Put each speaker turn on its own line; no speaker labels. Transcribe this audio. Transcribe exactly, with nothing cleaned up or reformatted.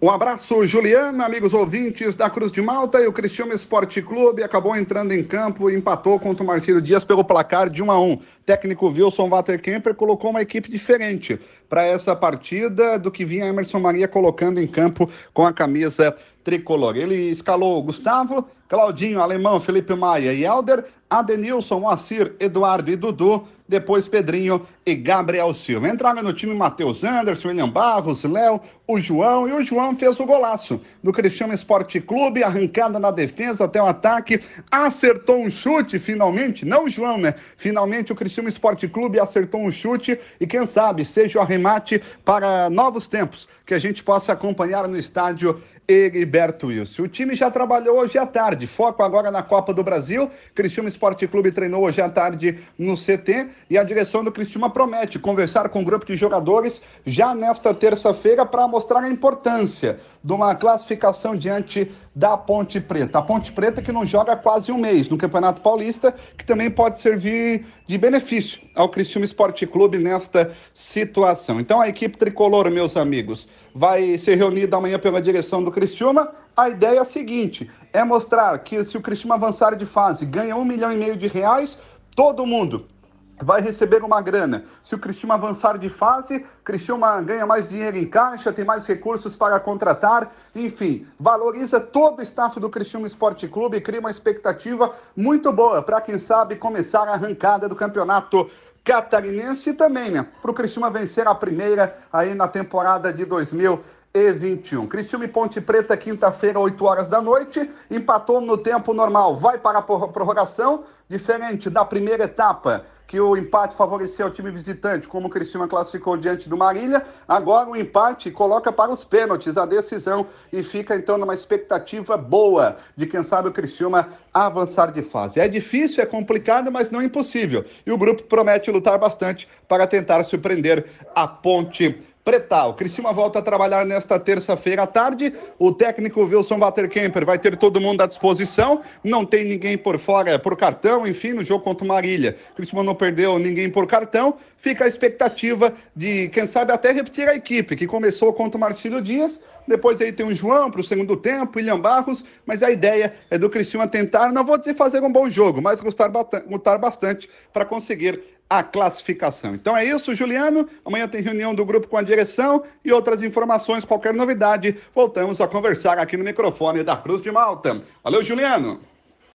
Um abraço, Juliano, amigos ouvintes da Cruz de Malta. E o Criciúma Esporte Clube acabou entrando em campo e empatou contra o Marcílio Dias pelo placar de um a um. Técnico Wilson Waterkemper colocou uma equipe diferente para essa partida do que vinha Emerson Maria colocando em campo com a camisa tricolor. Ele escalou Gustavo, Claudinho, Alemão, Felipe Maia e Helder, Adenilson, Moacir, Eduardo e Dudu, depois Pedrinho e Gabriel Silva. Entraram no time Matheus Anderson, William Barros, Léo, o João, e o João fez o golaço do Criciúma Esporte Clube, arrancada na defesa até o ataque, acertou um chute finalmente, não o João, né? Finalmente o Criciúma Esporte Clube acertou um chute e quem sabe seja o arremate para novos tempos, que a gente possa acompanhar no estádio Heriberto Wilson. O time já trabalhou hoje à tarde, foco agora na Copa do Brasil. Criciúma Esporte Clube treinou hoje à tarde no C T e a direção do Criciúma promete conversar com um grupo de jogadores já nesta terça-feira para mostrar a importância de uma classificação diante da Ponte Preta. A Ponte Preta que não joga há quase um mês no Campeonato Paulista, que também pode servir de benefício ao Criciúma Esporte Clube nesta situação. Então a equipe tricolor, meus amigos, vai ser reunida amanhã pela direção do Criciúma. A ideia é a seguinte, é mostrar que se o Criciúma avançar de fase, ganha um milhão e meio de reais, todo mundo vai receber uma grana. Se o Criciúma avançar de fase, Criciúma ganha mais dinheiro em caixa, tem mais recursos para contratar, enfim, valoriza todo o staff do Criciúma Esporte Clube e cria uma expectativa muito boa para quem sabe começar a arrancada do campeonato catarinense e também, né, para o Criciúma vencer a primeira aí na temporada de dois mil e vinte e um. Criciúma e Ponte Preta, quinta-feira, oito horas da noite, empatou no tempo normal, vai para a prorrogação, diferente da primeira etapa, que o empate favoreceu o time visitante, como o Criciúma classificou diante do Marília, agora o empate coloca para os pênaltis a decisão e fica então numa expectativa boa de quem sabe o Criciúma avançar de fase. É difícil, é complicado, mas não impossível. E o grupo promete lutar bastante para tentar surpreender a Ponte Preta. O Criciúma volta a trabalhar nesta terça-feira à tarde. O técnico Wilson Waterkemper vai ter todo mundo à disposição. Não tem ninguém por fora por cartão. Enfim, no jogo contra o Marília, o Criciúma não perdeu ninguém por cartão. Fica a expectativa de, quem sabe, até repetir a equipe, que começou contra o Marcílio Dias. Depois aí tem o João para o segundo tempo, William Barros, mas a ideia é do Criciúma tentar, não vou dizer fazer um bom jogo, mas lutar, lutar bastante para conseguir a classificação. Então é isso, Juliano. Amanhã tem reunião do grupo com a direção e outras informações, qualquer novidade, voltamos a conversar aqui no microfone da Cruz de Malta. Valeu, Juliano!